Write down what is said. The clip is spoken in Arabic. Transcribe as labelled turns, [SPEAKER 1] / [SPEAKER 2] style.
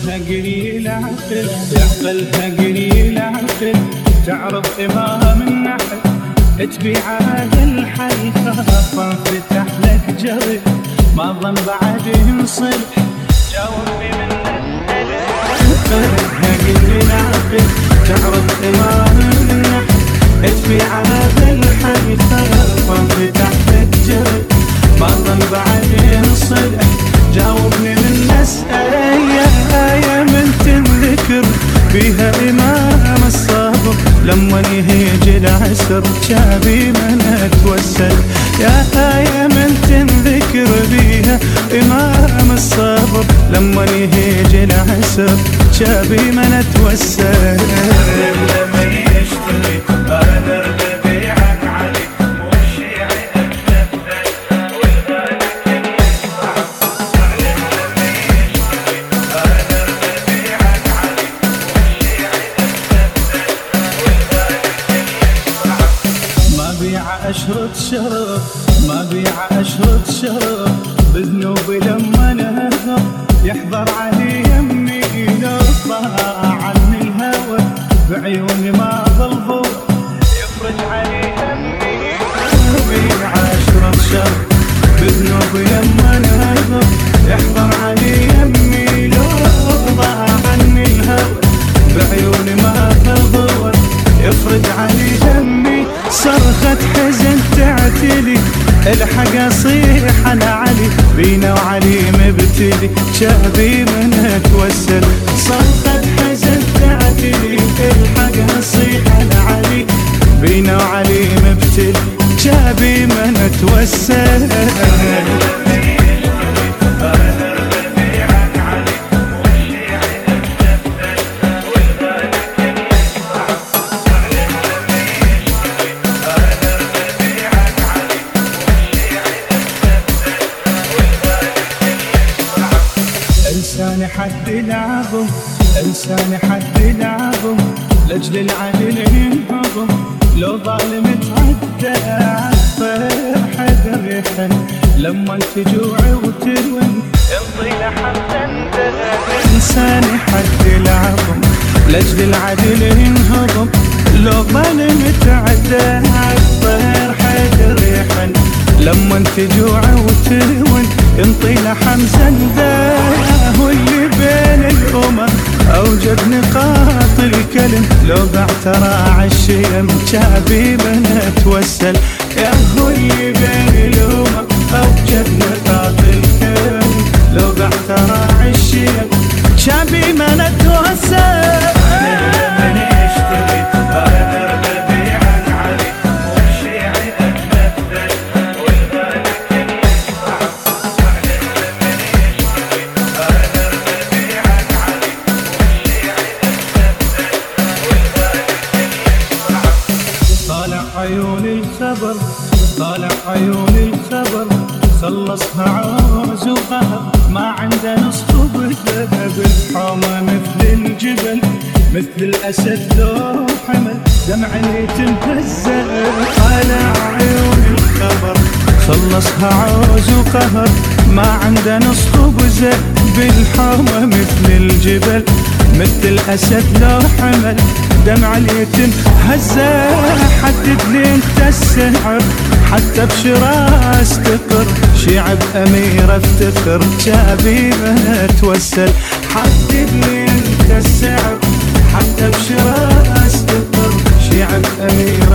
[SPEAKER 1] عقلها قليل عقل، عقلها قليل عقل، تعرف إمام النحل تبيع هذا الحي خافا فتح لك جري ما ظن بعد ينصلح جاوبني من نسأل. عقلها قليل عقل، تعرف إمام النحل تبيع هذا الحي خافا فتح لك جري ما ظن بعد ينصلح جاوبني من نسأل. آية من تنذكر فيها إمام الصبر لما يهيج العسر شابي من اتوسل. يا آية من تنذكر فيها إمام الصبر لما يهيج العسر شابي من اتوسل. لما يشتري أنا ببيعك علي والشيعي أتلفل والغالي أشرط شرف ما بيع أشرط شرف بذنوبي لما نهضر يحضر علي يمي لو طلع عني الهوى بعيوني ما ظلفوا يفرج علي يمي. ما بيع أشرط شرف بذنوبي لما نهضر يحضر علي يمي لو طلع عني الهوى بعيوني ما ظلفوا يفرج علي يمي. صرخة حزن تعتلي الحق اصيح انا علي بينا وعلي مبتلي شابي من اتوسل. صرخة حزن تعتلي الحق اصيح انا علي بينا وعلي مبتلي شابي من اتوسل. انساني حد العظم انساني حد العظم لاجل العدل ينهضم لو ظالم تعدى عالطير حذر يحن لما تجوع وتلون يمضي لحد انساني حد العظم لاجل العدل ينهضم لو ظالم تعدى عالطير حذر يحن لما تجوع وتلون ينطي لحم زندان. هو اللي بين الأمم أوجد نقاط الكلم لو بعتراع الشيم شابي من اتوسل. يا هو اللي بين الأمم أوجد نقاط الكلم لو بعتراع الشيم شابي من اتوسل. عيوني الخبر طالع عيوني الخبر خلصها عوز وقهر ما عنده نصف بذهب الحومة مثل الجبل مثل الأسد لو حمل دمع اليتم هزه. طالع عيوني الخبر خلصها عوز وقهر ما عنده نصف بذهب بالحومة مثل الجبل مثل الأسد لو حمل دمع اليتم هزه. حدد لي انت السعر حتى بشرا استقر شعب امير افتخر شابي من اتوسل. حدد لي انت السعر حتى بشرا استقر شعب امير